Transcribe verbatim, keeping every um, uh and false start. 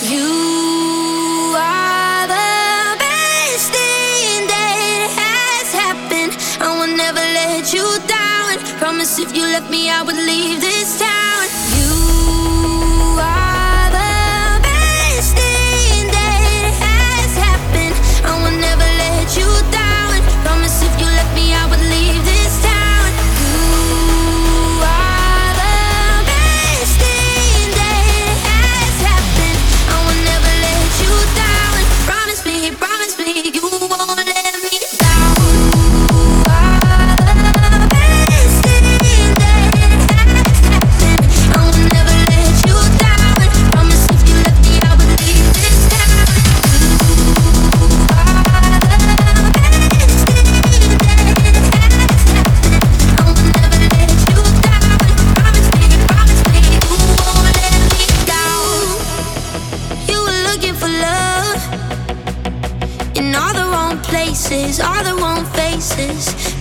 You are the best thing that has happened. I will never let you down. Promise if you left me, I would leave this town. You are the best thing that has happened. I will never let you down. Promise if you left me, I would leave this town. You are the best thing that has happened. I will never let you down. Promise me, promise me, you won't let me down. You are the best thing that has happened. I will never let you down. Promise if you left me, I would leave this town. You are the best thing that has happened. I will never let you down. Promise me, promise me, you won't let me down. You were looking for love in all the wrong places, all the wrong faces.